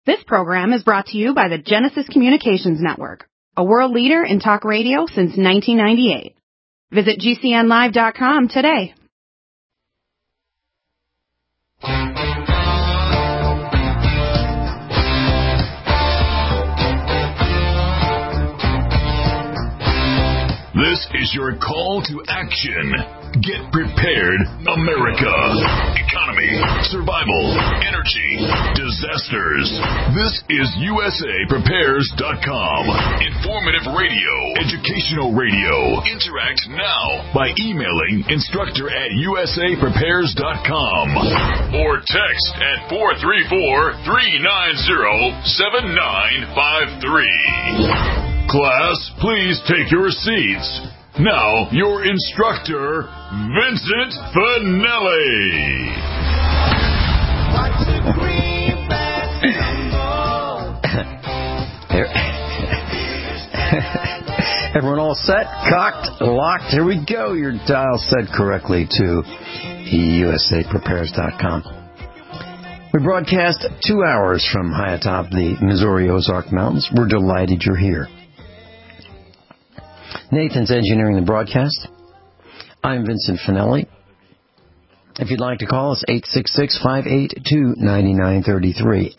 This program is brought to you by the Genesis Communications Network, a world leader in talk radio since 1998. Visit GCNlive.com today. This is your call to action. Get prepared, America. Economy, survival, energy, disasters. This is USAPrepares.com. Informative radio, educational radio. Interact now by emailing instructor@USAPrepares.com or text at 434-390-7953. Class, please take your seats. Now, your instructor, Vincent Finelli. Everyone all set? Cocked? Locked? Here we go. Your dial set correctly to USAPrepares.com. We broadcast 2 hours from high atop the Missouri Ozark Mountains. We're delighted you're here. Nathan's engineering the broadcast. I'm Vincent Finelli. If you'd like to call us, 866-582-9933,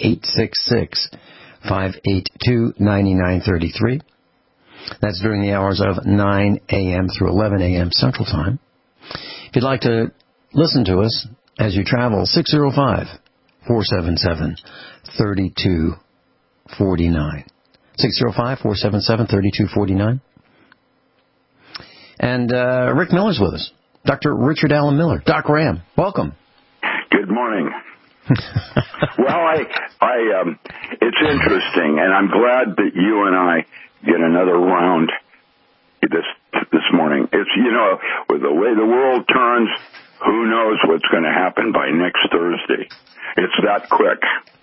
866-582-9933. That's during the hours of 9 a.m. through 11 a.m. Central Time. If you'd like to listen to us as you travel, 605-477-3249. 605-477-3249. And Rick Miller's with us. Dr. Richard Allen Miller. Doc Ram, welcome. Good morning. Well, it's interesting, and I'm glad that you and I get another round this morning. It's, with the way the world turns, who knows what's going to happen by next Thursday. It's that quick.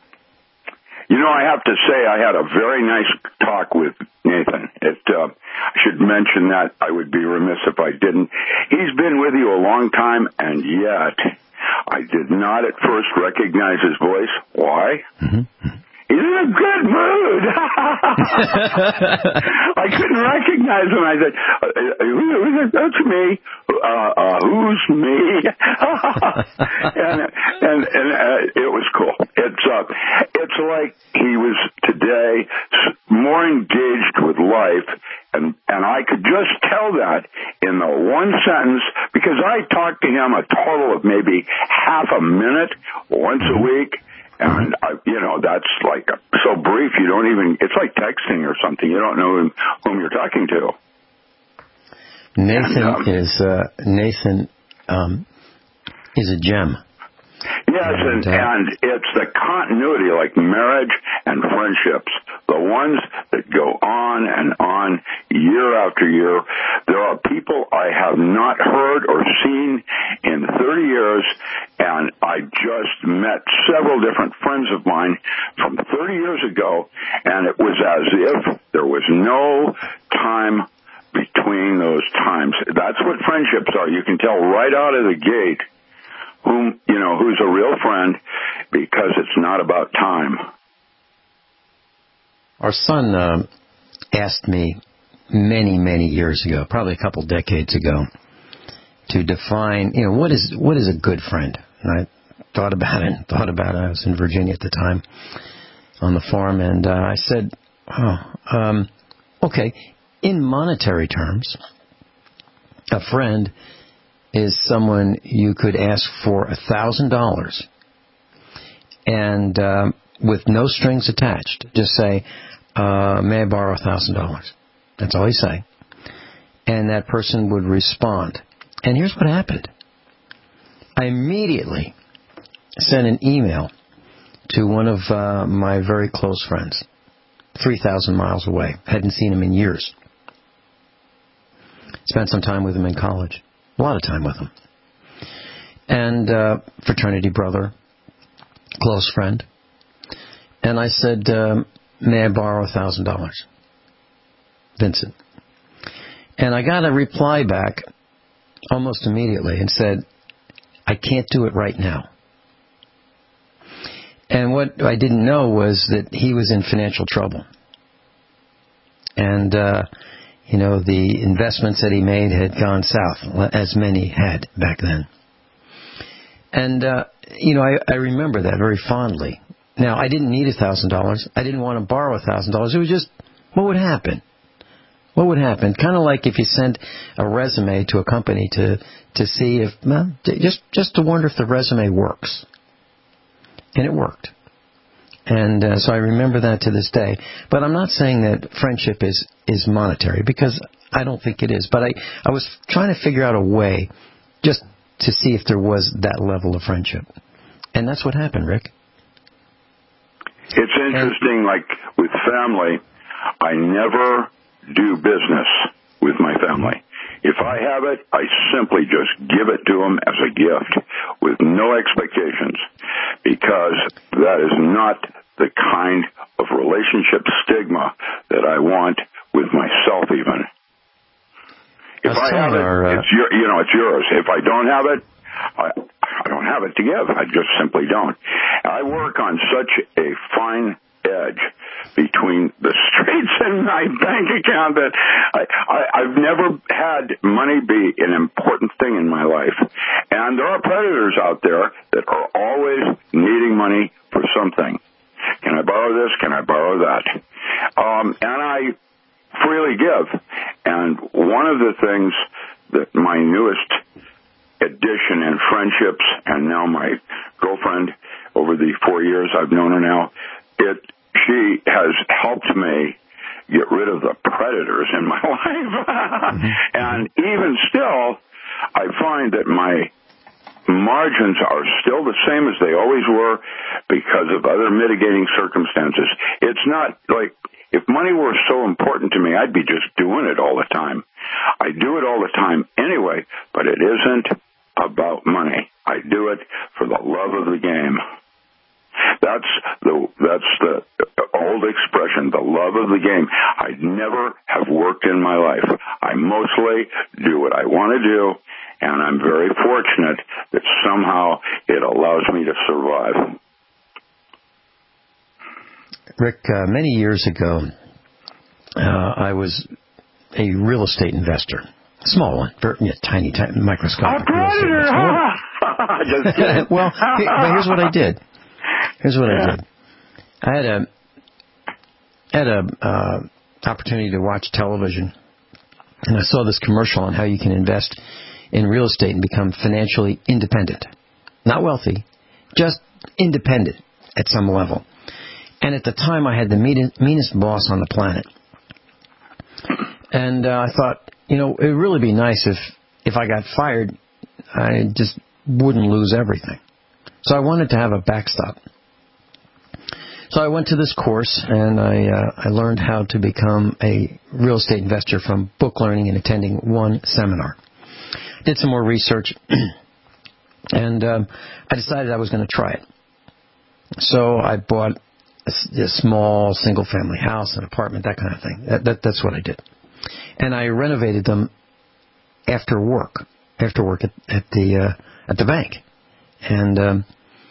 I have to say I had a very nice talk with Nathan. I should mention that. I would be remiss if I didn't. He's been with you a long time, and yet I did not at first recognize his voice. Why? Mm-hmm. He's in a good mood. I couldn't recognize him. I said, that's me. Who's me? and it was cool. It's like he was today more engaged with life, and I could just tell that in the one sentence, because I talked to him a total of maybe half a minute once a week. And, that's like so brief, you don't even, it's like texting or something. You don't know whom you're talking to. Nathan is a gem. Yes, and it's the continuity, like marriage and friendships, the ones that go on and on year after year. There are people I have not heard or seen in 30 years, and I just met several different friends of mine from 30 years ago, and it was as if there was no time between those times. That's what friendships are. You can tell right out of the gate who's a real friend, because it's not about time. Our son asked me many, many years ago, probably a couple decades ago, to define, what is a good friend? And I thought about it. I was in Virginia at the time on the farm, and I said, okay, in monetary terms, a friend is someone you could ask for $1,000 and with no strings attached. Just say, may I borrow $1,000? That's all you say. And that person would respond. And here's what happened. I immediately sent an email to one of my very close friends, 3,000 miles away. Hadn't seen him in years. Spent some time with him in college. A lot of time with him. And fraternity brother, close friend. And I said, may I borrow $1,000? Vincent. And I got a reply back almost immediately and said, I can't do it right now. And what I didn't know was that he was in financial trouble. And, the investments that he made had gone south, as many had back then. And, I remember that very fondly. Now, I didn't need $1,000. I didn't want to borrow $1,000. It was just, what would happen? What would happen? Kind of like if you sent a resume to a company to see if, just to wonder if the resume works. And it worked. And so I remember that to this day. But I'm not saying that friendship is monetary, because I don't think it is. But I was trying to figure out a way just to see if there was that level of friendship. And that's what happened, Rick. It's interesting, like with family, I never do business with my family. If I have it, I simply just give it to them as a gift with no expectations, because that is not the kind of relationship stigma that I want with myself even. If I have it, it's yours. If I don't have it, I don't have it to give. I just simply don't. I work on such a fine edge between the streets and my bank account that I've never had money be an important thing in my life. And there are predators out there that are always needing money for something. Can I borrow this? Can I borrow that? And I freely give. And one of the things that my newest addition in friendships, and now my girlfriend, over the 4 years I've known her now, she has helped me get rid of the predators in my life. And even still, I find that my margins are still the same as they always were because of other mitigating circumstances. It's not like, if money were so important to me, I'd be just doing it all the time. I do it all the time anyway, but it isn't about money. I do it for the love of the game. That's the old expression, the love of the game. I never have worked in my life. I mostly do what I want to do, and I'm very fortunate that somehow it allows me to survive. Rick, many years ago, I was a real estate investor. Small one, tiny, microscopic. A predator! Just kidding. Well, but here's what I did. I had a opportunity to watch television, and I saw this commercial on how you can invest in real estate and become financially independent. Not wealthy, just independent at some level. And at the time, I had the meanest boss on the planet. And I thought, it would really be nice if I got fired, I just wouldn't lose everything. So I wanted to have a backstop. So I went to this course, and I learned how to become a real estate investor from book learning and attending one seminar. Did some more research, and I decided I was going to try it. So I bought a small single-family house, an apartment, that kind of thing. That's what I did. And I renovated them after work at the bank. And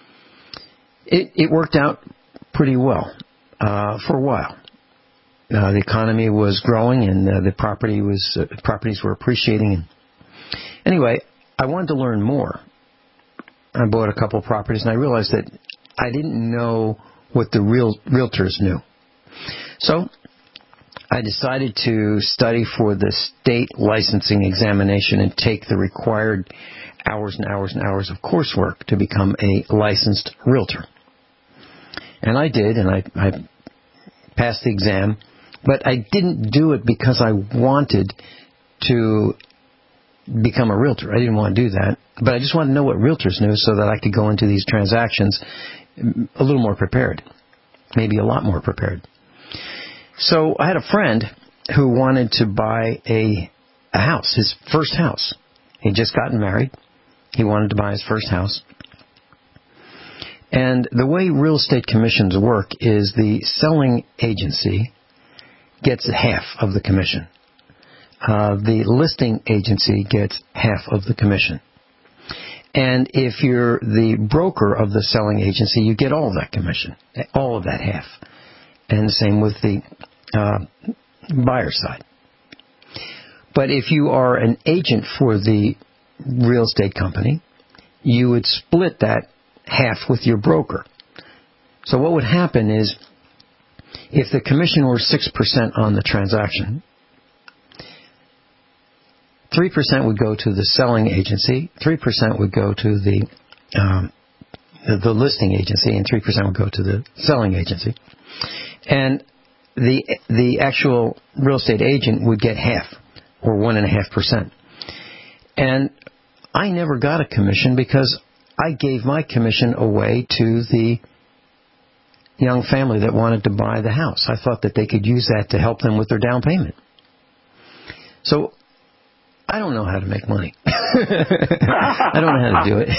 it worked out pretty well for a while. The economy was growing, and the properties were appreciating. And anyway, I wanted to learn more. I bought a couple of properties, and I realized that I didn't know what the realtors knew. So I decided to study for the state licensing examination and take the required hours and hours and hours of coursework to become a licensed realtor. And I did, and I passed the exam, but I didn't do it because I wanted to become a realtor. I didn't want to do that, but I just wanted to know what realtors knew so that I could go into these transactions a little more prepared, maybe a lot more prepared. So I had a friend who wanted to buy a house, his first house. He'd just gotten married. He wanted to buy his first house. And the way real estate commissions work is the selling agency gets half of the commission. The listing agency gets half of the commission. And if you're the broker of the selling agency, you get all of that commission, all of that half. And the same with the buyer side. But if you are an agent for the real estate company, you would split that half with your broker. So what would happen is, if the commission were 6% on the transaction, 3% would go to the selling agency, 3% would go to the listing agency, and 3% would go to the selling agency. And the actual real estate agent would get half, or 1.5%. And I never got a commission because I gave my commission away to the young family that wanted to buy the house. I thought that they could use that to help them with their down payment. So I don't know how to make money. I don't know how to do it.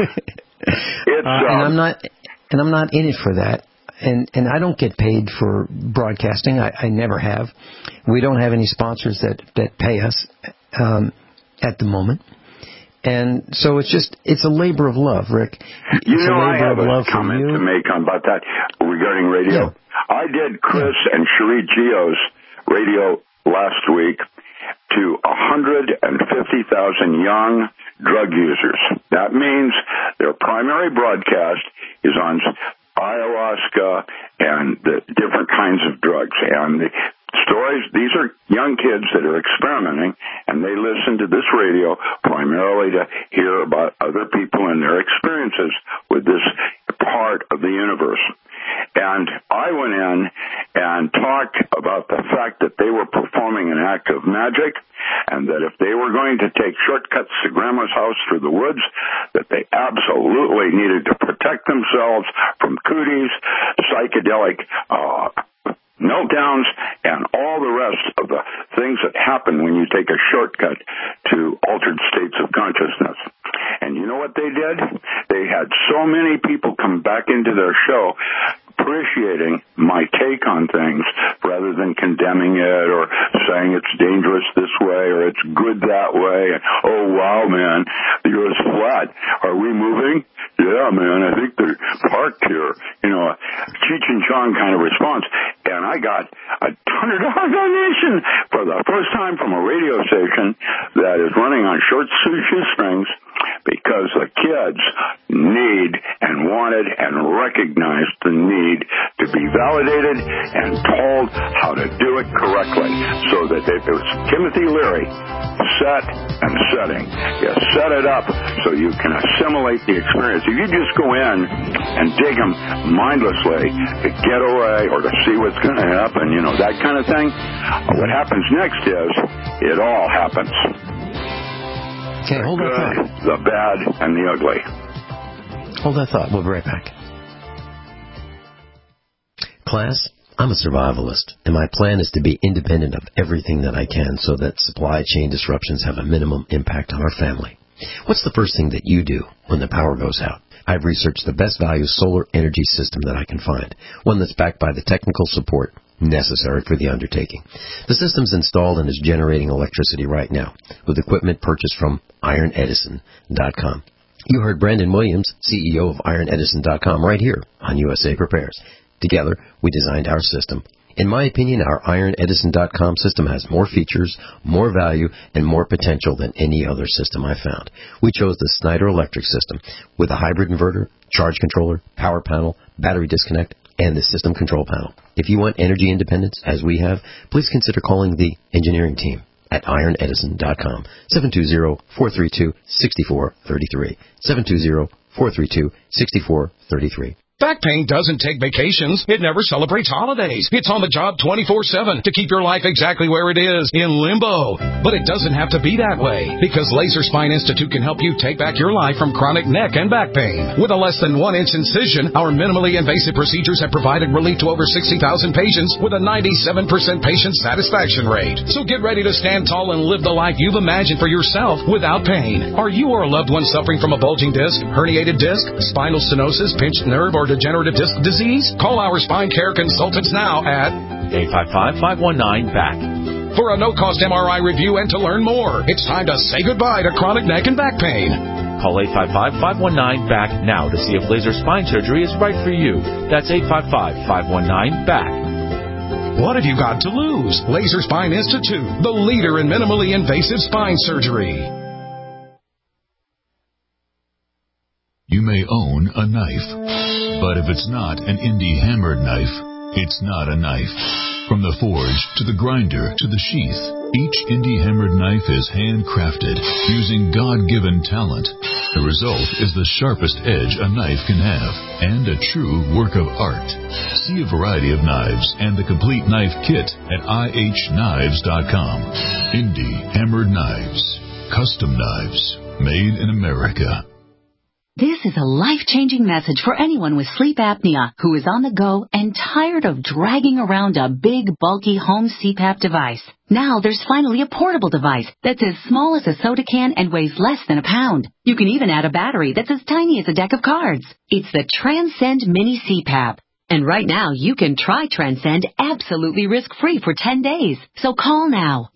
And I'm not in it for that. And I don't get paid for broadcasting. I never have. We don't have any sponsors that pay us at the moment. And so it's a labor of love, Rick. I have a comment to make about that regarding radio. Yeah. I did Chris and Cherie Gio's radio last week to 150,000 young drug users. That means their primary broadcast is on ayahuasca and the different kinds of drugs. And the stories, these are young kids that are experimenting, and they listen to this radio primarily to hear about other people and their experiences with this part of the universe. And I went in and talked about the fact that they were performing an act of magic, and that if they were going to take shortcuts to Grandma's house through the woods, that they absolutely needed to protect themselves from cooties, psychedelic meltdowns, and all the rest of the things that happen when you take a shortcut to altered states of consciousness. And you know what they did? They had so many people come back into their show appreciating my take on things rather than condemning it or saying it's dangerous this way or it's good that way. And, oh, wow, man, the Earth's flat. Are we moving? Yeah, man, I think they're parked here. You know, a Cheech and Chong kind of response. And I got a $100 donation for the first time from a radio station that is running on short shoestrings, because the kids need and wanted and recognized the need to be validated and told how to do it correctly. So that if it was Timothy Leary, set and setting, you set it up so you can assimilate the experience. If you just go in and dig them mindlessly to get away or to see what's going to happen, you know, that kind of thing, what happens next is it all happens. Okay, hold that thought. The bad and the ugly. Hold that thought. We'll be right back. Class, I'm a survivalist, and my plan is to be independent of everything that I can so that supply chain disruptions have a minimum impact on our family. What's the first thing that you do when the power goes out? I've researched the best value solar energy system that I can find, one that's backed by the technical support necessary for the undertaking. The system's installed and is generating electricity right now with equipment purchased from IronEdison.com. You heard Brandon Williams, CEO of IronEdison.com, right here on USA Prepares. Together, we designed our system. In my opinion, our IronEdison.com system has more features, more value, and more potential than any other system I've found. We chose the Snyder Electric system with a hybrid inverter, charge controller, power panel, battery disconnect, and the system control panel. If you want energy independence, as we have, please consider calling the engineering team at IronEdison.com, 720-432-6433, 720-432-6433. Back pain doesn't take vacations. It never celebrates holidays. It's on the job 24/7 to keep your life exactly where it is, in limbo. But it doesn't have to be that way, because Laser Spine Institute can help you take back your life from chronic neck and back pain. With a less than 1-inch incision, our minimally invasive procedures have provided relief to over 60,000 patients with a 97% patient satisfaction rate. So get ready to stand tall and live the life you've imagined for yourself without pain. Are you or a loved one suffering from a bulging disc, herniated disc, spinal stenosis, pinched nerve, or degenerative disc disease? Call our spine care consultants now at 855-519-BACK. For a no-cost MRI review and to learn more, it's time to say goodbye to chronic neck and back pain. Call 855-519-BACK now to see if laser spine surgery is right for you. That's 855-519-BACK. What have you got to lose? Laser Spine Institute, the leader in minimally invasive spine surgery. You may own a knife, but if it's not an indie hammered knife, it's not a knife. From the forge to the grinder to the sheath, each indie hammered knife is handcrafted using God-given talent. The result is the sharpest edge a knife can have and a true work of art. See a variety of knives and the complete knife kit at ihknives.com. Indie hammered knives, custom knives, made in America. This is a life-changing message for anyone with sleep apnea who is on the go and tired of dragging around a big, bulky home CPAP device. Now there's finally a portable device that's as small as a soda can and weighs less than a pound. You can even add a battery that's as tiny as a deck of cards. It's the Transcend Mini CPAP. And right now, you can try Transcend absolutely risk-free for 10 days. So call now,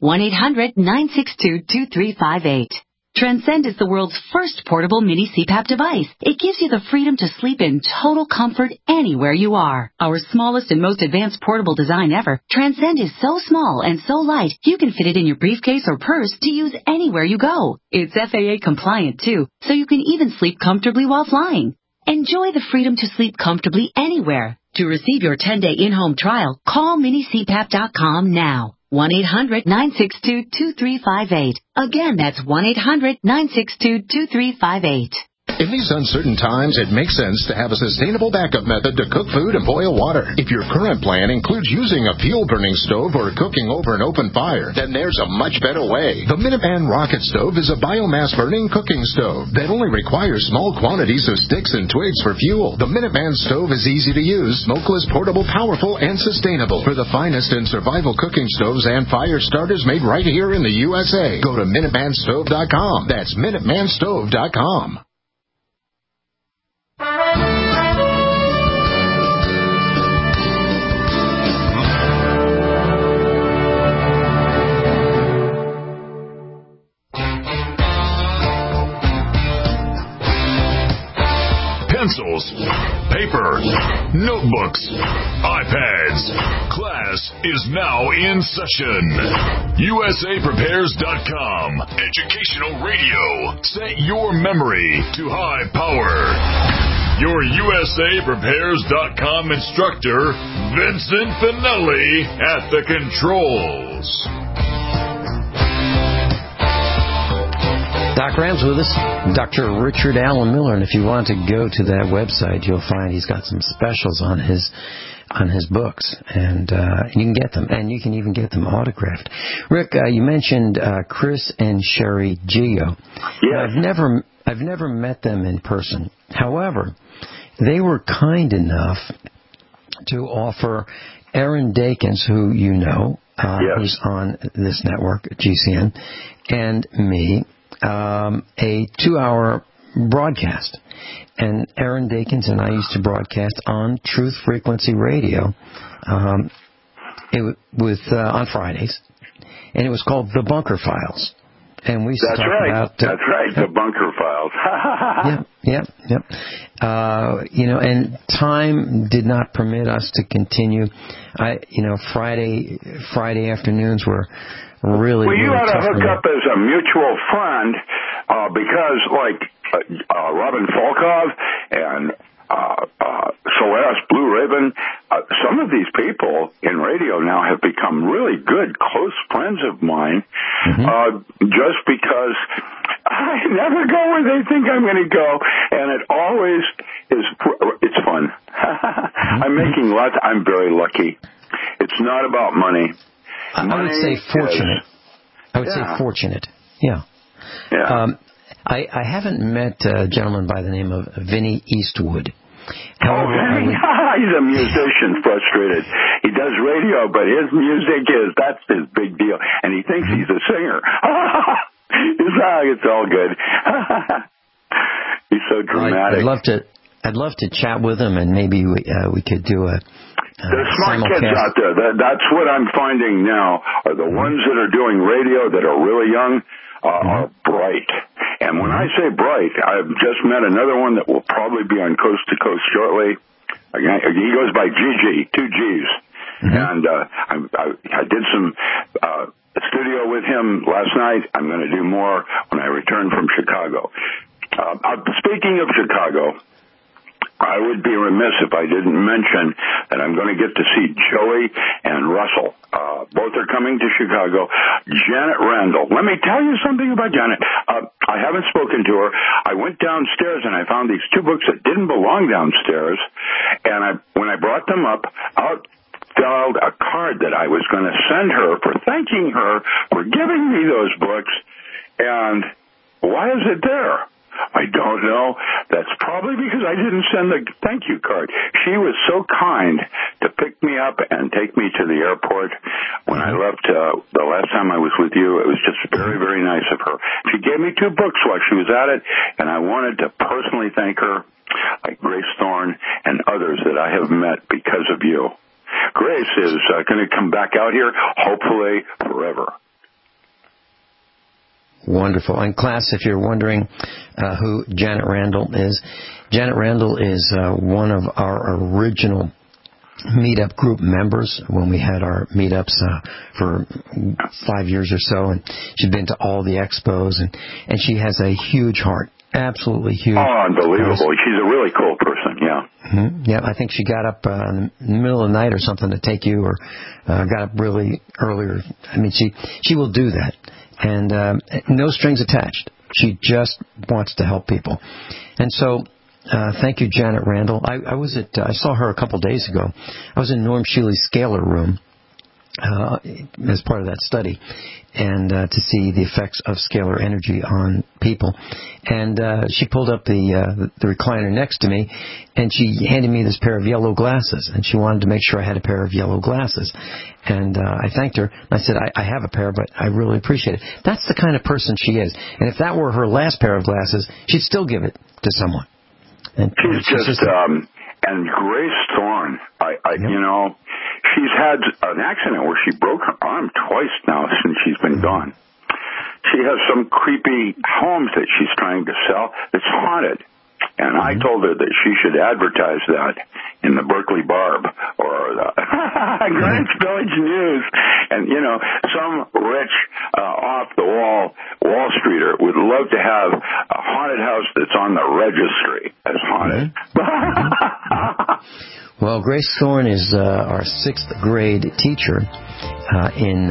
1-800-962-2358. Transcend is the world's first portable mini CPAP device. It gives you the freedom to sleep in total comfort anywhere you are. Our smallest and most advanced portable design ever, Transcend is so small and so light, you can fit it in your briefcase or purse to use anywhere you go. It's FAA compliant too, so you can even sleep comfortably while flying. Enjoy the freedom to sleep comfortably anywhere. To receive your 10-day in-home trial, call minicpap.com now. 1-800-962-2358. Again, that's 1-800-962-2358. In these uncertain times, it makes sense to have a sustainable backup method to cook food and boil water. If your current plan includes using a fuel-burning stove or cooking over an open fire, then there's a much better way. The Minuteman Rocket Stove is a biomass-burning cooking stove that only requires small quantities of sticks and twigs for fuel. The Minuteman Stove is easy to use, smokeless, portable, powerful, and sustainable. For the finest in survival cooking stoves and fire starters made right here in the USA, go to MinutemanStove.com. That's MinutemanStove.com. Pencils, paper, notebooks, iPads. Class is now in session. USAPrepares.com. Educational radio. Set your memory to high power. Your USAPrepares.com instructor, Vincent Finelli, at the controls. Doc Rams with us, Dr. Richard Allen Miller, and if you want to go to that website, you'll find he's got some specials on his books, and you can get them, and you can even get them autographed. Rick, you mentioned Chris and Sherry Gio. Yes. I've never met them in person. However, they were kind enough to offer Aaron Dakins, who you know, who's on this network, GCN, and me, a 2-hour broadcast. And Aaron Dakins and I used to broadcast on Truth Frequency Radio on Fridays, and it was called The Bunker Files. And we used to talk about... That's right, The Bunker Files. Yep. And time did not permit us to continue. Friday afternoons were really, well, you really ought to tough hook up as a mutual friend because, Robin Volkov and Celeste Blue Ribbon, some of these people in radio now have become really good, close friends of mine, just because I never go where they think I'm going to go, and it always is. It's fun. I'm making lots. I'm very lucky. It's not about money. I would say fortunate. Say fortunate. Yeah. I haven't met a gentleman by the name of Vinny Eastwood. However, he's a musician, frustrated. He does radio, but his music that's his big deal, and he thinks he's a singer. It's all good. He's so dramatic. I'd love to chat with him, and maybe we could do a. There's smart kids out there. That's what I'm finding now. Are the ones that are doing radio that are really young are bright, and And when I say bright, I've just met another one that will probably be on Coast to Coast shortly. He goes by GG, 2 Gs. And I did some studio with him last night. I'm going to do more when I return from Chicago. Speaking of Chicago, I would be remiss if I didn't mention that I'm going to get to see Joey and Russell. Both are coming to Chicago. Janet Randall. Let me tell you something about Janet. I haven't spoken to her. I went downstairs and I found these 2 books that didn't belong downstairs. And when I brought them up, out filled a card that I was going to send her for thanking her for giving me those books. And why is it there? I don't know. That's probably because I didn't send the thank you card. She was so kind to pick me up and take me to the airport when I left the last time I was with you. It was just very, very nice of her. She gave me 2 books while she was at it, and I wanted to personally thank her, like Grace Thorne and others that I have met because of you. Grace is going to come back out here, hopefully forever. Wonderful. And class, if you're wondering who Janet Randall is one of our original meetup group members when we had our meetups for 5 years or so. And she's been to all the expos, and she has a huge heart. Absolutely huge. Oh, unbelievable. She's a really cool person, yeah. Mm-hmm. Yeah, I think she got up in the middle of the night or something to take you, or got up really earlier. I mean, she will do that. And no strings attached. She just wants to help people. And so, thank you, Janet Randall. I saw her a couple days ago. I was in Norm Shealy's scalar room as part of that study, and to see the effects of scalar energy on people. And she pulled up the recliner next to me, and she handed me this pair of yellow glasses, and she wanted to make sure I had a pair of yellow glasses. And I thanked her. I said, I have a pair, but I really appreciate it. That's the kind of person she is. And if that were her last pair of glasses, she'd still give it to someone. And she's just and Grace Thorne, you know, she's had an accident where she broke her arm twice now since she's been gone. She has some creepy homes that she's trying to sell that's haunted. And I told her that she should advertise that in the Berkeley Barb or the Greenwich Village News. And, you know, some rich, off-the-wall Wall Streeter would love to have a haunted house that's on the registry as haunted. Well, Grace Thorne is our 6th grade teacher in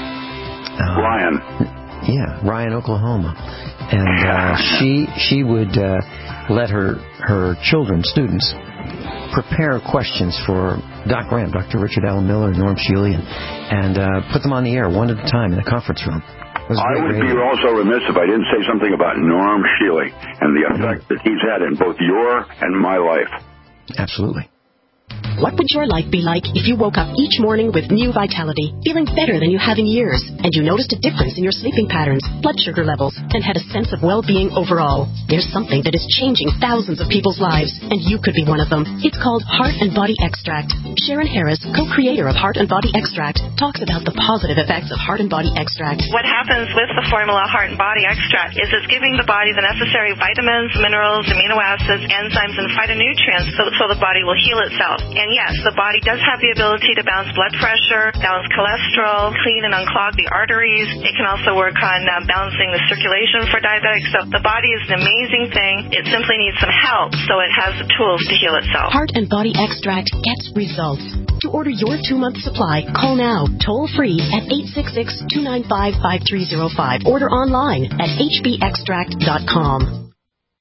Ryan, Oklahoma. And she would let her children, students, prepare questions for Dr. Richard Allen Miller, Norm Shealy, and put them on the air one at a time in the conference room. I would be also remiss if I didn't say something about Norm Shealy and the effect that he's had in both your and my life. Absolutely. What would your life be like if you woke up each morning with new vitality, feeling better than you have in years, and you noticed a difference in your sleeping patterns, blood sugar levels, and had a sense of well-being overall? There's something that is changing thousands of people's lives, and you could be one of them. It's called Heart and Body Extract. Sharon Harris, co-creator of Heart and Body Extract, talks about the positive effects of Heart and Body Extract. What happens with the formula Heart and Body Extract is it's giving the body the necessary vitamins, minerals, amino acids, enzymes, and phytonutrients so the body will heal itself. And yes, the body does have the ability to balance blood pressure, balance cholesterol, clean and unclog the arteries. It can also work on balancing the circulation for diabetics. So the body is an amazing thing. It simply needs some help, so it has the tools to heal itself. Heart and Body Extract gets results. To order your 2-month supply, call now, toll free at 866-295-5305. Order online at hbextract.com.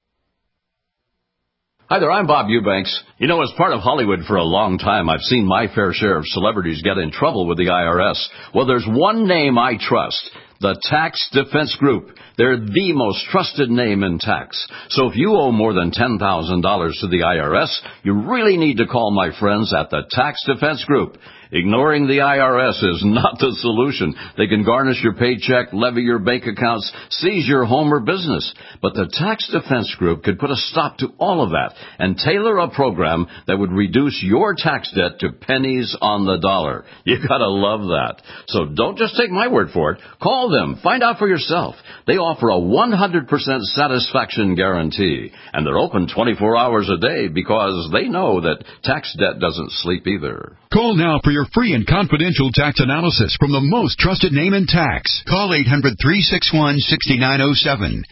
Hi there, I'm Bob Eubanks. You know, as part of Hollywood for a long time, I've seen my fair share of celebrities get in trouble with the IRS. Well, there's one name I trust, the Tax Defense Group. They're the most trusted name in tax. So if you owe more than $10,000 to the IRS, you really need to call my friends at the Tax Defense Group. Ignoring the IRS is not the solution. They can garnish your paycheck, levy your bank accounts, seize your home or business. But the Tax Defense Group could put a stop to all of that and tailor a program that would reduce your tax debt to pennies on the dollar. You gotta love that. So don't just take my word for it. Call Call them. Find out for yourself. They offer a 100% satisfaction guarantee, and they're open 24 hours a day because they know that tax debt doesn't sleep either. Call now for your free and confidential tax analysis from the most trusted name in tax. Call 800-361-6907.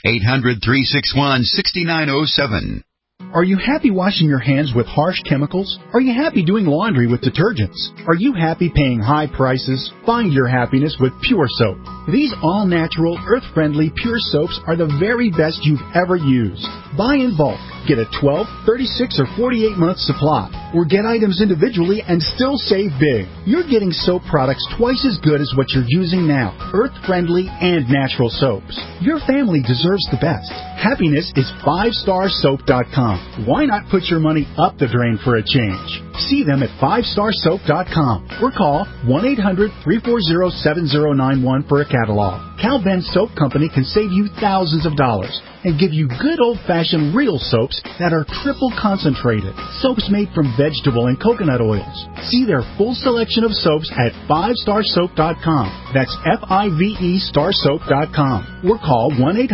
800-361-6907. Are you happy washing your hands with harsh chemicals? Are you happy doing laundry with detergents? Are you happy paying high prices? Find your happiness with Pure Soap. These all-natural, earth-friendly Pure Soaps are the very best you've ever used. Buy in bulk. Get a 12, 36, or 48-month supply. Or get items individually and still save big. You're getting soap products twice as good as what you're using now. Earth-friendly and natural soaps. Your family deserves the best. Happiness is 5starsoap.com. Why not put your money up the drain for a change? See them at 5starsoap.com or call 1-800-340-7091 for a catalog. Cal Ben Soap Company can save you thousands of dollars and give you good old-fashioned real soaps that are triple concentrated. Soaps made from vegetable and coconut oils. See their full selection of soaps at 5starsoap.com. That's F-I-V-E starsoap.com. Or call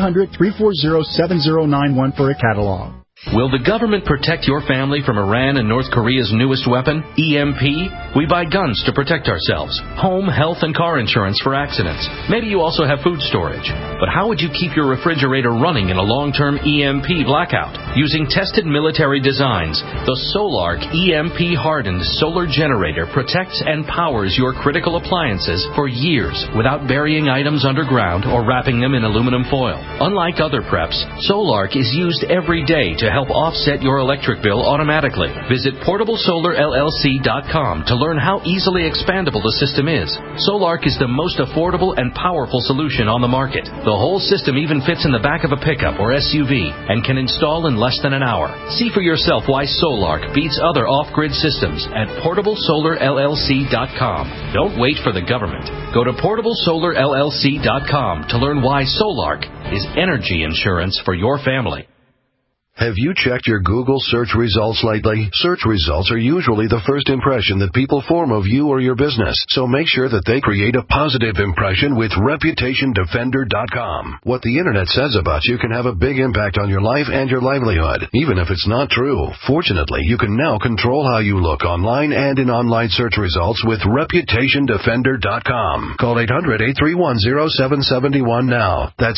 1-800-340-7091 for a catalog. Will the government protect your family from Iran and North Korea's newest weapon, EMP? We buy guns to protect ourselves, home, health, and car insurance for accidents. Maybe you also have food storage. But how would you keep your refrigerator running in a long-term EMP blackout? Using tested military designs, the Solark EMP-hardened solar generator protects and powers your critical appliances for years without burying items underground or wrapping them in aluminum foil. Unlike other preps, Solark is used every day to help offset your electric bill automatically. Visit PortableSolarLLC.com to learn how easily expandable the system is. Solark is the most affordable and powerful solution on the market. The whole system even fits in the back of a pickup or SUV and can install in less than an hour. See for yourself why Solark beats other off-grid systems at PortableSolarLLC.com. Don't wait for the government. Go to PortableSolarLLC.com to learn why Solark is energy insurance for your family. Have you checked your Google search results lately? Search results are usually the first impression that people form of you or your business, so make sure that they create a positive impression with ReputationDefender.com. What the Internet says about you can have a big impact on your life and your livelihood, even if it's not true. Fortunately, you can now control how you look online and in online search results with ReputationDefender.com. Call 800-831-0771 now. That's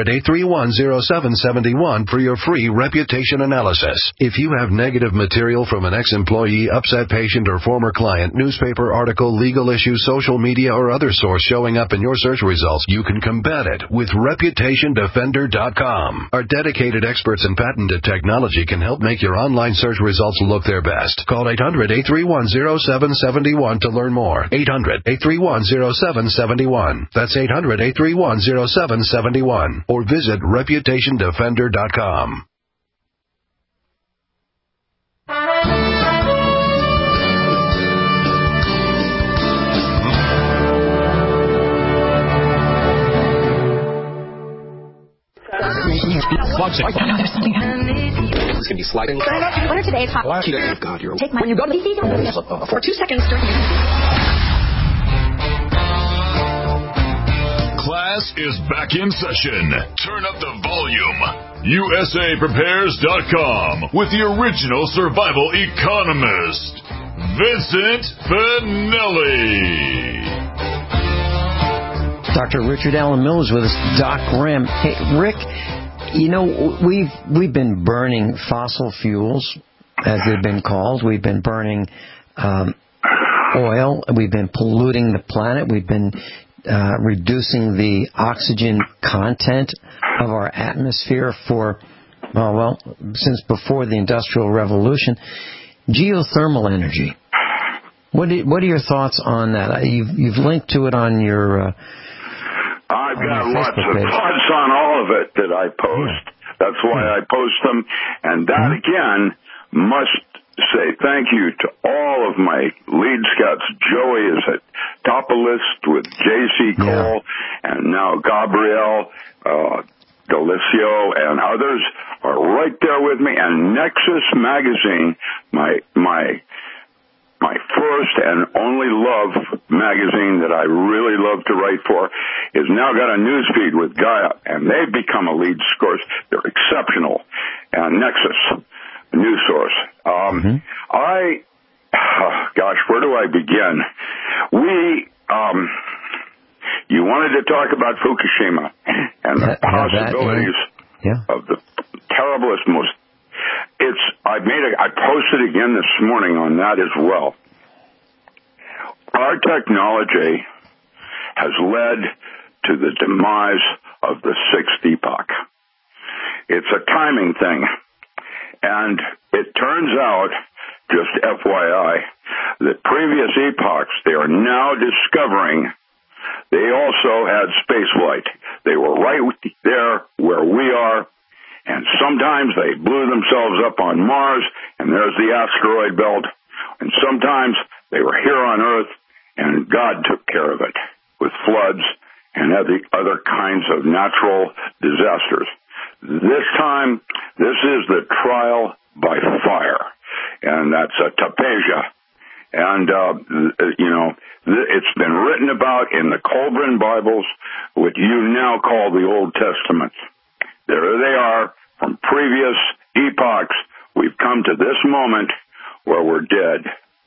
800-831-0771 for your free reputation analysis. If you have negative material from an ex-employee, upset patient, or former client, newspaper article, legal issue, social media, or other source showing up in your search results, you can combat it with ReputationDefender.com. Our dedicated experts in patented technology can help make your online search results look their best. Call 800-831-0771 to learn more. 800-831-0771. That's 800-831-0771. Or visit ReputationDefender.com. There's something happening. It's going to be sliding. What are today's hot? God, you're... Take my... When you go to the... For 2 seconds during... Class is back in session. Turn up the volume. USAPrepares.com with the original survival economist, Vincent Finelli. Dr. Richard Allen Mills with us. Doc Rim. Hey, Rick, you know, we've been burning fossil fuels, as they've been called. We've been burning oil. We've been polluting the planet. We've been reducing the oxygen content of our atmosphere for, well, since before the Industrial Revolution. Geothermal energy. What are your thoughts on that? You've linked to it on your... I've got lots of thoughts on all of it that I post. That's why I post them. And that, again, must say thank you to all of my lead scouts. Joey is at top of list with J.C. Cole, and now Gabrielle Delicio and others are right there with me. And Nexus Magazine, my first and only love magazine that I really love to write for, has now got a news feed with Gaia, and they've become a lead source. They're exceptional. And Nexus, a news source. Where do I begin? You wanted to talk about Fukushima and the possibilities of the terriblest, most. I posted again this morning on that as well. Our technology has led to the demise of the sixth epoch. It's a timing thing. And it turns out, just FYI, that previous epochs, they are now discovering they also had spaceflight. They were right there where we are, and sometimes they blew themselves up on Mars, and there's the asteroid belt, and sometimes they were here on Earth, and God took care of it with floods and other kinds of natural disasters. This time, this is the trial by fire, and that's a Tapejia. And, it's been written about in the Kolbrin Bibles, what you now call the Old Testament. There they are from previous epochs. We've come to this moment where we're dead.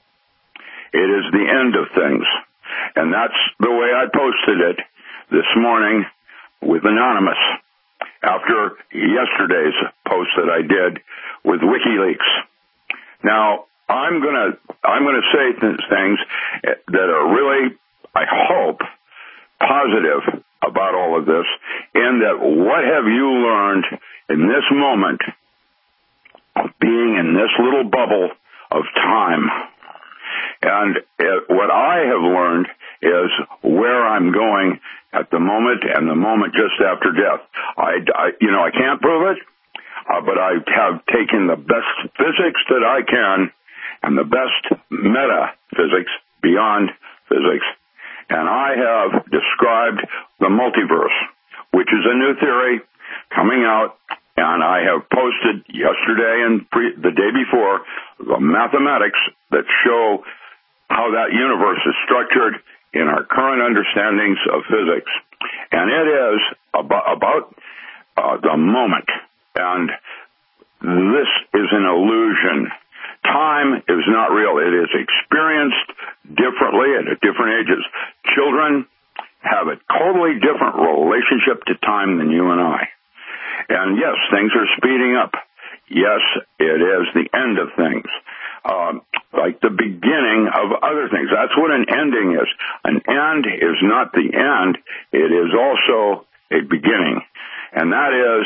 It is the end of things. And that's the way I posted it this morning with Anonymous after yesterday's post that I did with WikiLeaks. Now, I'm gonna say things that are really, I hope, positive about all of this, in that what have you learned in this moment of being in this little bubble of time? And what I have learned is where I'm going at the moment and the moment just after death. I can't prove it, but I have taken the best physics that I can and the best metaphysics beyond physics, and I have described the multiverse, which is a new theory coming out, and I have posted yesterday and the day before the mathematics that show how that universe is structured in our current understandings of physics. And it is about the moment. And this is an illusion. Time is not real. It is experienced differently at different ages. Children have a totally different relationship to time than you and I. And yes, things are speeding up. Yes, it is the end of things. Like the beginning of other things. That's what an ending is. An end is not the end. It is also a beginning. And that is,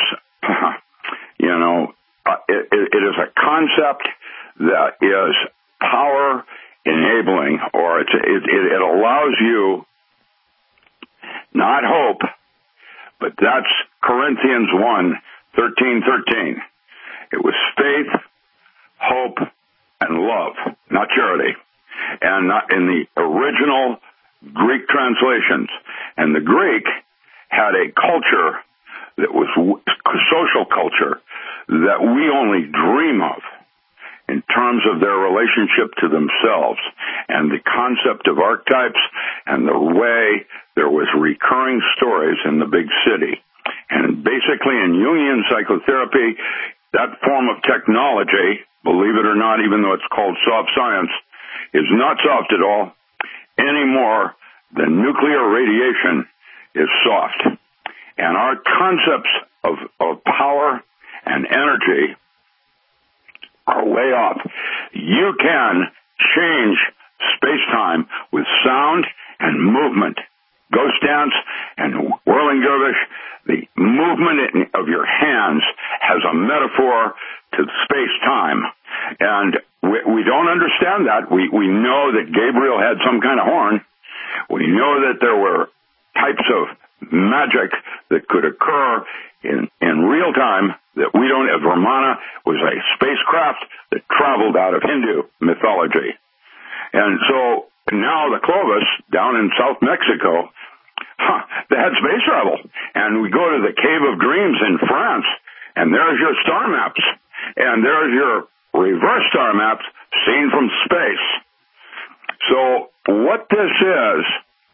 it is a concept that is power enabling, or it allows you not hope, but that's Corinthians 1:13. It was faith, hope, and love, not charity, and not in the original Greek translations. And the Greek had a culture that was social culture that we only dream of in terms of their relationship to themselves and the concept of archetypes and the way there was recurring stories in the big city. And basically in Jungian psychotherapy, that form of technology, believe it or not, even though it's called soft science, is not soft at all any more than nuclear radiation is soft. And our concepts of power and energy are way off. You can change space-time with sound and movement. Ghost dance and whirling dervish, the movement of your hands has a metaphor to space-time. And we don't understand that. We know that Gabriel had some kind of horn. We know that there were types of magic that could occur in real time that we don't. Vimana was a spacecraft that traveled out of Hindu mythology. And so now the Clovis down in South Mexico, they had space travel. And we go to the Cave of Dreams in France, and there's your star maps. And there's your reverse star maps seen from space. So what this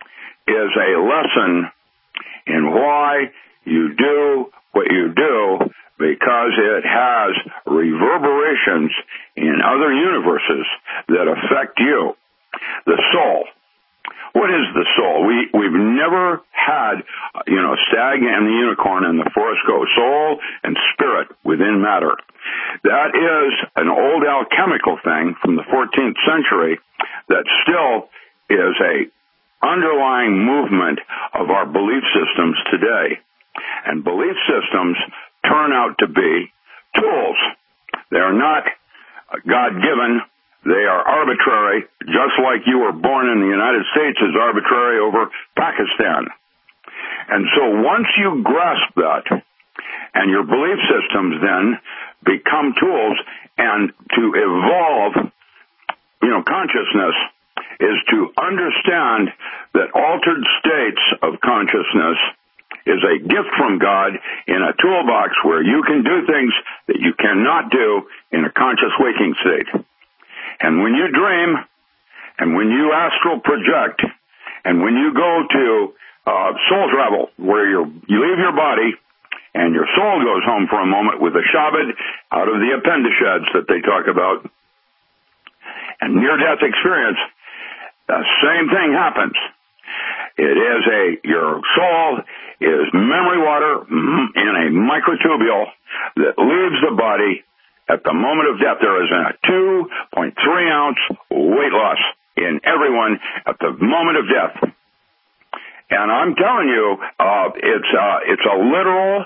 is a lesson in why you do what you do, because it has reverberations in other universes that affect you. The soul. What is the soul? We've never had, stag and the unicorn and the forest ghost. Soul and spirit within matter. That is an old alchemical thing from the 14th century that still is a underlying movement of our belief systems today. And belief systems turn out to be tools. They're not God-given. They are arbitrary, just like you were born in the United States is arbitrary over Pakistan. And so once you grasp that, and your belief systems then become tools, and to evolve, consciousness is to understand that altered states of consciousness is a gift from God in a toolbox where you can do things that you cannot do in a conscious waking state. And when you dream, and when you astral project, and when you go to soul travel, where you leave your body, and your soul goes home for a moment with a shabad out of the appendicids that they talk about, and near-death experience, the same thing happens. It is your soul is memory water in a microtubule that leaves the body. At the moment of death, there is a 2.3 ounce weight loss in everyone at the moment of death. And I'm telling you, it's a literal,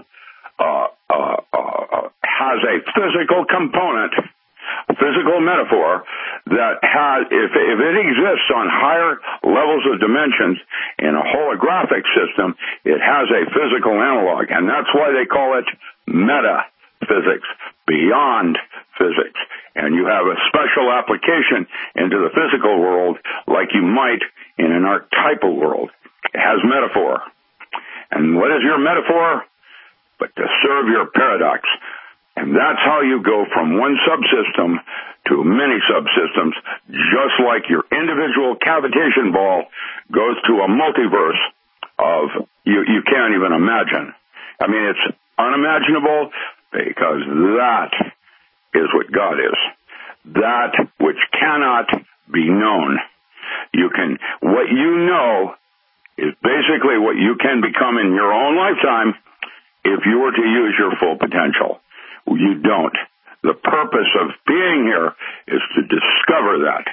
has a physical component, a physical metaphor that has, if it exists on higher levels of dimensions in a holographic system, it has a physical analog. And that's why they call it metaphysics, beyond physics. And you have a special application into the physical world like you might in an archetypal world. It has metaphor. And what is your metaphor? But to serve your paradox. And that's how you go from one subsystem to many subsystems, just like your individual cavitation ball goes to a multiverse of you can't even imagine. I mean, it's unimaginable because that is what God is. That which cannot be known. What you know is basically what you can become in your own lifetime if you were to use your full potential. You don't. The purpose of being here is to discover that.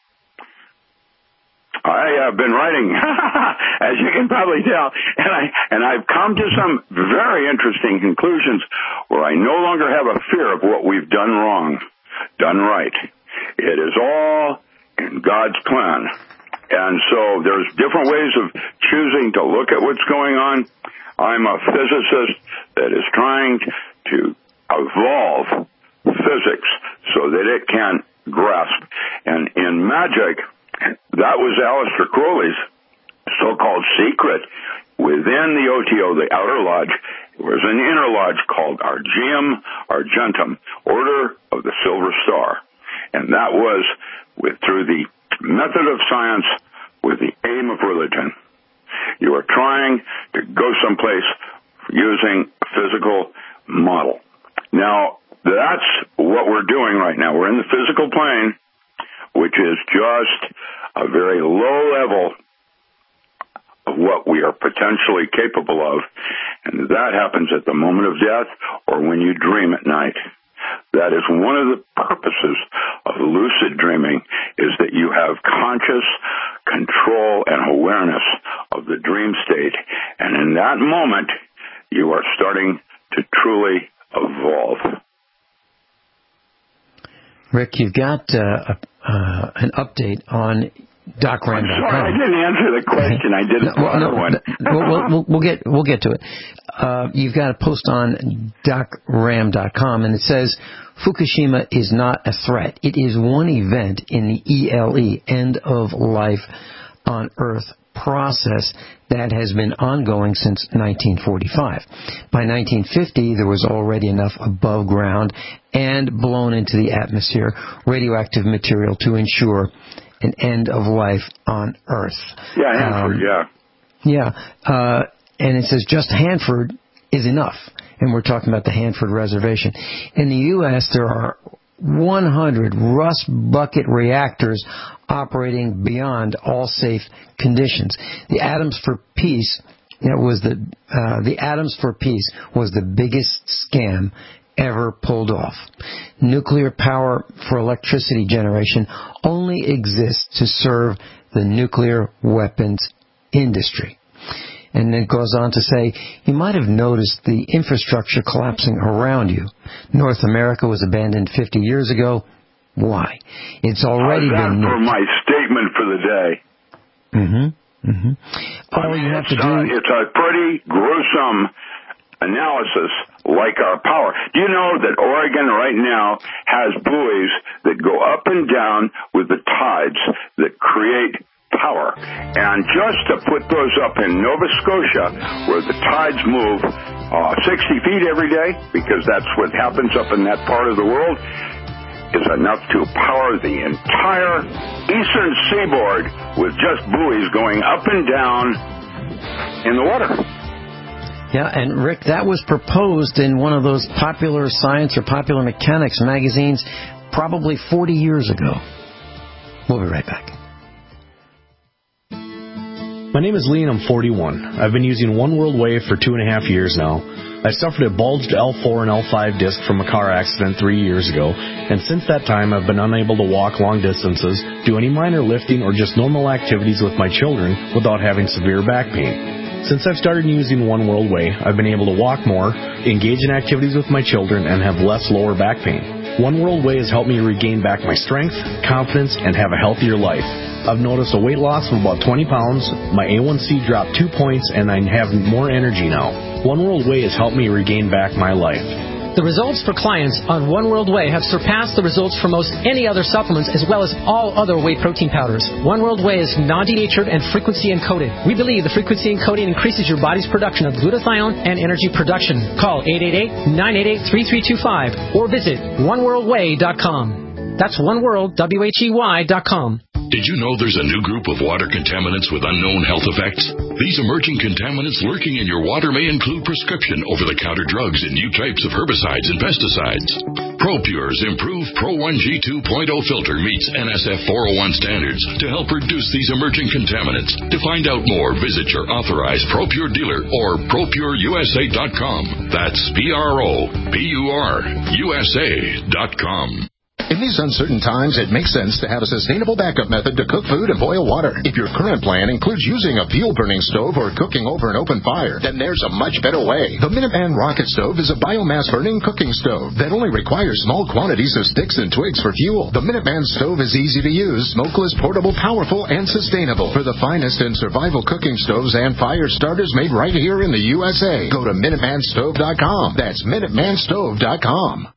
I have been writing, as you can probably tell, and I've come to some very interesting conclusions where I no longer have a fear of what we've done wrong, done right. It is all in God's plan. And so there's different ways of choosing to look at what's going on. I'm a physicist that is trying to evolve physics so that it can grasp. And in magic, that was Aleister Crowley's so-called secret within the OTO, the Outer Lodge. There was an inner lodge called Argium Argentum, Order of the Silver Star. And that was through the method of science with the aim of religion. You are trying to go someplace using a physical model. Now, that's what we're doing right now. We're in the physical plane, which is just a very low level of what we are potentially capable of. And that happens at the moment of death or when you dream at night. That is one of the purposes of lucid dreaming, is that you have conscious control and awareness of the dream state. And in that moment, you are starting to truly evolve. Rick, you've got an update on DocRam.com. I'm sorry, I didn't answer the question. I did We'll get to it. You've got a post on DocRam.com, and it says, Fukushima is not a threat. It is one event in the ELE, end of life on Earth process that has been ongoing since 1945. By 1950, there was already enough above ground and blown into the atmosphere radioactive material to ensure an end of life on Earth. Yeah, Hanford, yeah. Yeah, and it says just Hanford is enough. And we're talking about the Hanford Reservation. In the U.S., there are 100 rust bucket reactors operating beyond all safe conditions. The Atoms for Peace was the Atoms for Peace was the biggest scam ever pulled off. Nuclear power for electricity generation only exists to serve the nuclear weapons industry. And it goes on to say, you might have noticed the infrastructure collapsing around you. North America was abandoned 50 years ago. Why? It's already been for my statement for the day. All you have to do... It's a pretty gruesome analysis like our power. Do you know that Oregon right now has buoys that go up and down with the tides that create power? And just to put those up in Nova Scotia, where the tides move 60 feet every day, because that's what happens up in that part of the world, is enough to power the entire eastern seaboard with just buoys going up and down in the water. Yeah, and Rick, that was proposed in one of those Popular Science or Popular Mechanics magazines probably 40 years ago. We'll be right back. My name is Lee and I'm 41. I've been using One World Wave for 2.5 years now. I suffered a bulged L4 and L5 disc from a car accident 3 years ago, and since that time I've been unable to walk long distances, do any minor lifting or just normal activities with my children without having severe back pain. Since I've started using One World Way, I've been able to walk more, engage in activities with my children, and have less lower back pain. One World Way has helped me regain back my strength, confidence, and have a healthier life. I've noticed a weight loss of about 20 pounds, my A1C dropped 2 points, and I have more energy now. One World Way has helped me regain back my life. The results for clients on One World Way have surpassed the results for most any other supplements as well as all other whey protein powders. One World Way is non-denatured and frequency encoded. We believe the frequency encoding increases your body's production of glutathione and energy production. Call 888-988-3325 or visit oneworldway.com. That's oneworldwhey.com. Did you know there's a new group of water contaminants with unknown health effects? These emerging contaminants lurking in your water may include prescription over-the-counter drugs and new types of herbicides and pesticides. ProPure's improved Pro 1G 2.0 filter meets NSF 401 standards to help reduce these emerging contaminants. To find out more, visit your authorized ProPure dealer or ProPureUSA.com. That's ProPureUSA.com. In these uncertain times, it makes sense to have a sustainable backup method to cook food and boil water. If your current plan includes using a fuel-burning stove or cooking over an open fire, then there's a much better way. The Minuteman Rocket Stove is a biomass-burning cooking stove that only requires small quantities of sticks and twigs for fuel. The Minuteman Stove is easy to use, smokeless, portable, powerful, and sustainable. For the finest in survival cooking stoves and fire starters made right here in the USA, go to MinutemanStove.com. That's MinutemanStove.com.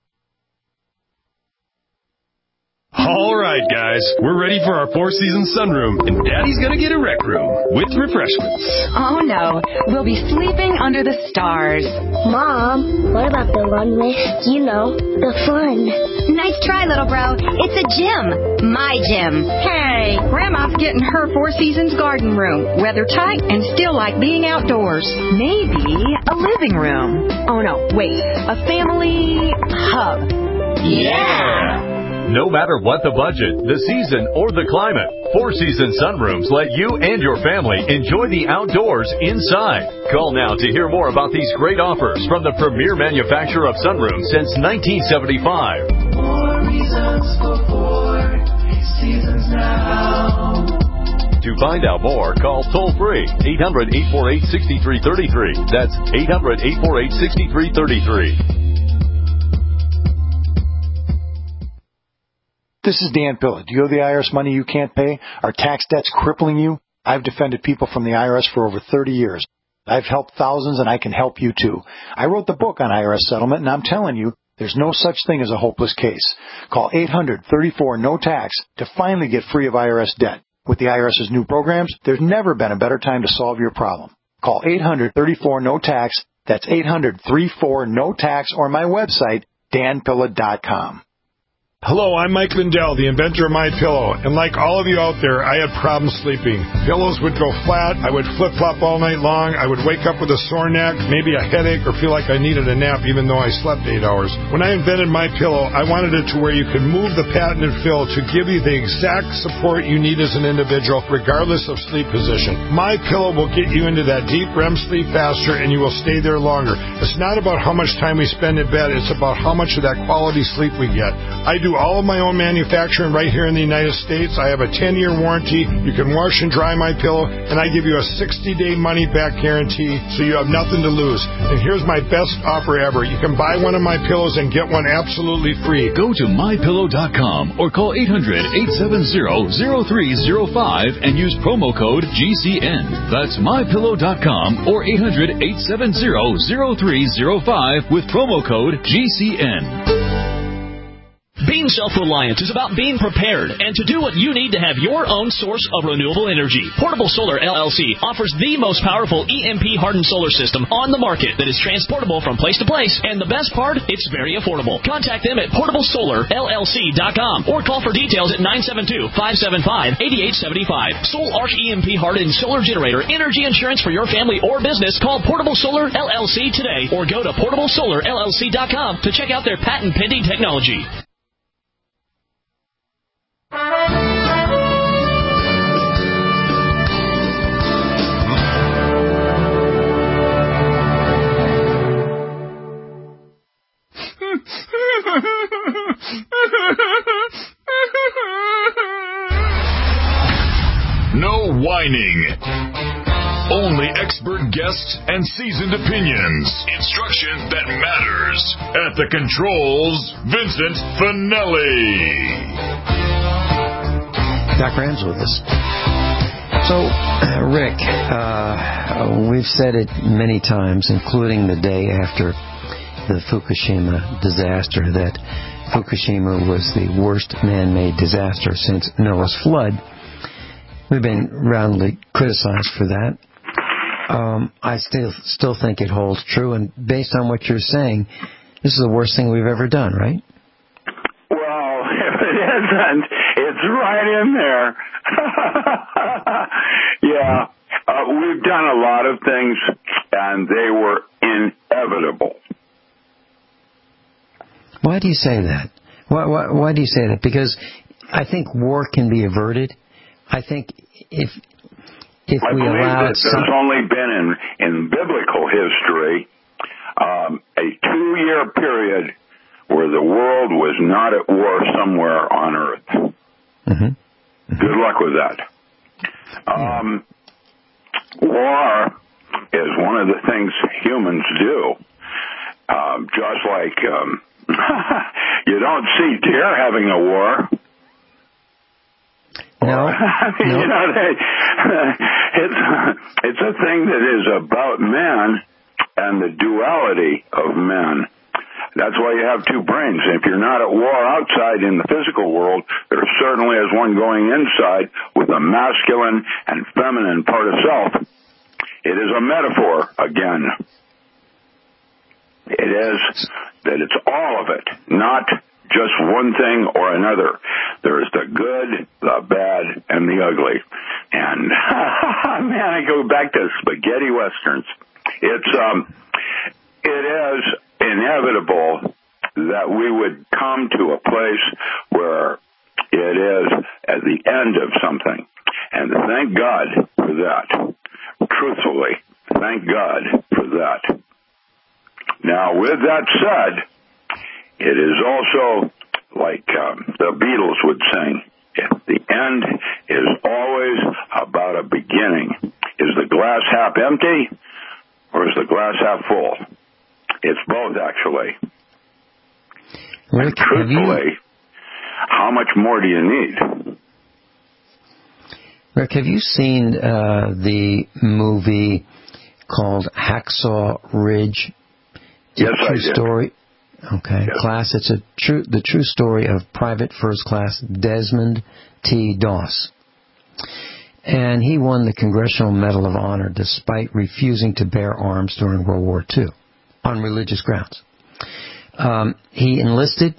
All right, guys, we're ready for our four-season sunroom, and Daddy's gonna get a rec room with refreshments. Oh, no. We'll be sleeping under the stars. Mom, what about the runway? You know, the fun. Nice try, little bro. It's a gym. My gym. Hey, Grandma's getting her Four Seasons garden room. Weather tight and still like being outdoors. Maybe a living room. Oh, no, wait. A family hub. Yeah! No matter what the budget, the season, or the climate, Four Seasons Sunrooms let you and your family enjoy the outdoors inside. Call now to hear more about these great offers from the premier manufacturer of sunrooms since 1975. More reasons for Four Seasons now. To find out more, call toll-free 800-848-6333. That's 800-848-6333. This is Dan Pilla. Do you owe the IRS money you can't pay? Are tax debts crippling you? I've defended people from the IRS for over 30 years. I've helped thousands, and I can help you too. I wrote the book on IRS settlement, and I'm telling you, there's no such thing as a hopeless case. Call 800-34-NO-TAX to finally get free of IRS debt. With the IRS's new programs, there's never been a better time to solve your problem. Call 800-34-NO-TAX. That's 800-34-NO-TAX, or my website, danpilla.com. Hello, I'm Mike Lindell, the inventor of MyPillow, and like all of you out there, I had problems sleeping. Pillows would go flat, I would flip-flop all night long, I would wake up with a sore neck, maybe a headache, or feel like I needed a nap even though I slept 8 hours. When I invented MyPillow, I wanted it to where you could move the patented fill to give you the exact support you need as an individual, regardless of sleep position. MyPillow will get you into that deep REM sleep faster, and you will stay there longer. It's not about how much time we spend in bed, it's about how much of that quality sleep we get. I do all of my own manufacturing right here in the United States. I have a 10-year warranty. You can wash and dry MyPillow, and I give you a 60-day money-back guarantee, so you have nothing to lose. And here's my best offer ever. You can buy one of my pillows and get one absolutely free. Go to MyPillow.com or call 800-870-0305 and use promo code GCN. That's MyPillow.com or 800-870-0305 with promo code GCN. Being self-reliant is about being prepared and to do what you need to have your own source of renewable energy. Portable Solar LLC offers the most powerful EMP-hardened solar system on the market that is transportable from place to place, and the best part, it's very affordable. Contact them at portablesolarllc.com or call for details at 972-575-8875. Soul Arc EMP-hardened solar generator energy insurance for your family or business. Call Portable Solar LLC today or go to portablesolarllc.com to check out their patent-pending technology. No whining. Only expert guests and seasoned opinions. Instruction that matters. At the controls, Vincent Finelli. Doc Ram's with us. So, Rick, we've said it many times, including the day after the Fukushima disaster, that Fukushima was the worst man-made disaster since Noah's flood. We've been roundly criticized for that. I still think it holds true, and based on what you're saying, this is the worst thing we've ever done, right? Well, if it isn't, it's right in there. Yeah, we've done a lot of things, and they were inevitable. Why do you say that? Why do you say that? Because I think war can be averted. I think if we allow there's only been in biblical history a 2-year period where the world was not at war somewhere on earth. Mm-hmm. Good luck with that. War is one of the things humans do. Just like you don't see deer having a war. No. You know, it's a thing that is about men and the duality of men. That's why you have two brains. If you're not at war outside in the physical world, there certainly is one going inside with a masculine and feminine part of self. It is a metaphor, again. It is that it's all of it, not just one thing or another. There is the good, the bad, and the ugly. And, man, I go back to spaghetti westerns. It is inevitable that we would come to a place where it is at the end of something. And thank God for that. Truthfully, thank God for that. Now, with that said, it is also like the Beatles would sing, the end is always about a beginning. Is the glass half empty or is the glass half full? It's both, actually. Rick, and truthfully, how much more do you need? Rick, have you seen the movie called Hacksaw Ridge? Yes, I did. Story. Okay, yes. Class. It's the true story of Private First Class Desmond T. Doss, and he won the Congressional Medal of Honor despite refusing to bear arms during World War II on religious grounds. He enlisted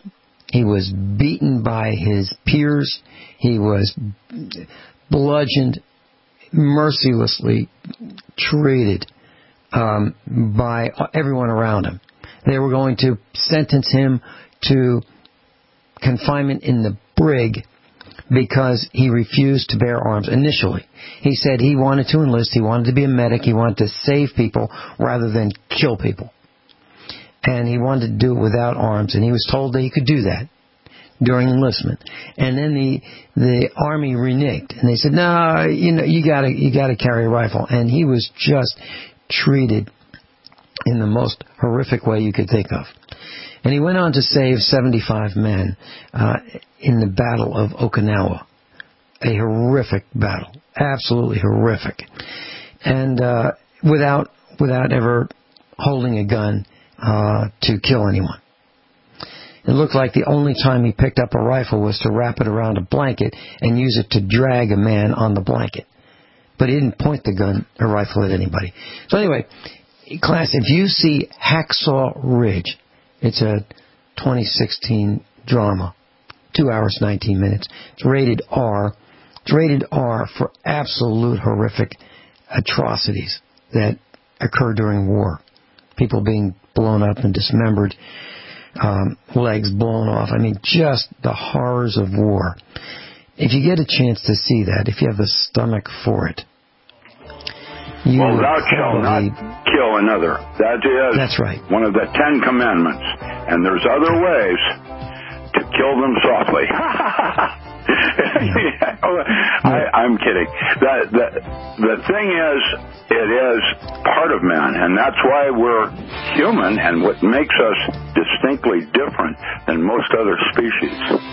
He was beaten by his peers. He was bludgeoned, mercilessly treated by everyone around him. They were going to sentence him to confinement in the brig because he refused to bear arms initially. He said he wanted to enlist, he wanted to be a medic, he wanted to save people rather than kill people. And he wanted to do it without arms, and he was told that he could do that during enlistment. And then the Army reneged, and they said, no, you gotta carry a rifle. And he was just treated in the most horrific way you could think of. And he went on to save 75 men in the Battle of Okinawa. A horrific battle. Absolutely horrific. And without ever holding a gun to kill anyone. It looked like the only time he picked up a rifle was to wrap it around a blanket and use it to drag a man on the blanket. But he didn't point the gun or rifle at anybody. So anyway, class, if you see Hacksaw Ridge, it's a 2016 drama, 2 hours, 19 minutes. It's rated R. It's rated R for absolute horrific atrocities that occur during war. People being blown up and dismembered, legs blown off. I mean, just the horrors of war. If you get a chance to see that, if you have the stomach for it, well, thou shalt not kill another. That's right. One of the 10 Commandments. And there's other ways to kill them softly. I'm kidding. The thing is, it is part of man, and that's why we're human, and what makes us distinctly different than most other species.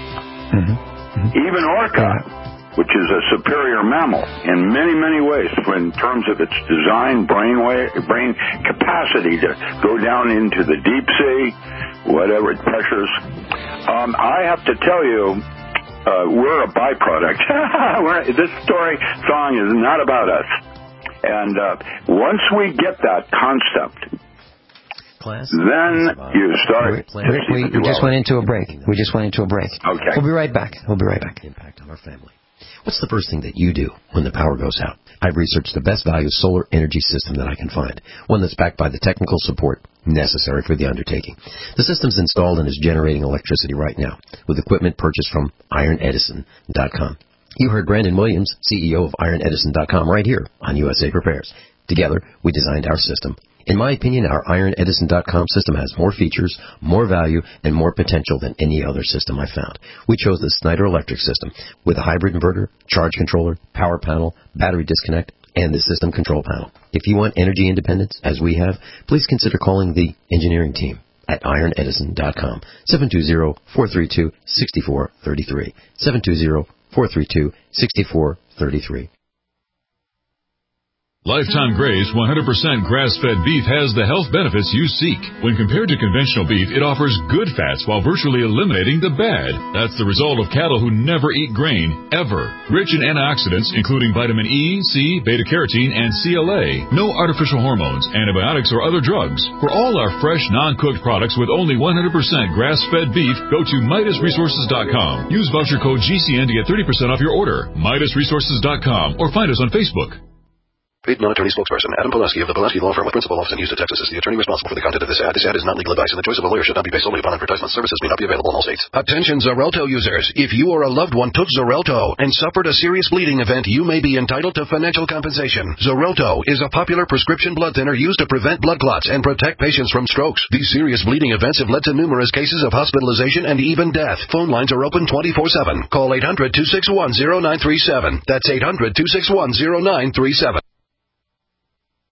Even orca, which is a superior mammal in many, many ways in terms of its design, brain capacity to go down into the deep sea, whatever pressures. I have to tell you, we're a byproduct. This song is not about us. And once we get that concept, then you start... We just went into a break. Okay. We'll be right back. Impact on our family. What's the first thing that you do when the power goes out? I've researched the best value solar energy system that I can find, one that's backed by the technical support necessary for the undertaking. The system's installed and is generating electricity right now with equipment purchased from IronEdison.com. You heard Brandon Williams, CEO of IronEdison.com, right here on USA Prepares. Together, we designed our system. In my opinion, our IronEdison.com system has more features, more value, and more potential than any other system I found. We chose the Snyder Electric system with a hybrid inverter, charge controller, power panel, battery disconnect, and the system control panel. If you want energy independence, as we have, please consider calling the engineering team at IronEdison.com, 720-432-6433, 720-432-6433. Lifetime Graze 100% grass-fed beef has the health benefits you seek. When compared to conventional beef, it offers good fats while virtually eliminating the bad. That's the result of cattle who never eat grain, ever. Rich in antioxidants, including vitamin E, C, beta-carotene, and CLA. No artificial hormones, antibiotics, or other drugs. For all our fresh, non-cooked products with only 100% grass-fed beef, go to MidasResources.com. Use voucher code GCN to get 30% off your order. MidasResources.com, or find us on Facebook. Paid non-attorney spokesperson Adam Pulaski of the Pulaski Law Firm with principal office in Houston, Texas is the attorney responsible for the content of this ad. This ad is not legal advice, and the choice of a lawyer should not be based solely upon advertisement. Services may not be available in all states. Attention Xarelto users. If you or a loved one took Xarelto and suffered a serious bleeding event, you may be entitled to financial compensation. Xarelto is a popular prescription blood thinner used to prevent blood clots and protect patients from strokes. These serious bleeding events have led to numerous cases of hospitalization and even death. Phone lines are open 24/7. Call 800-261-0937. That's 800-261-0937.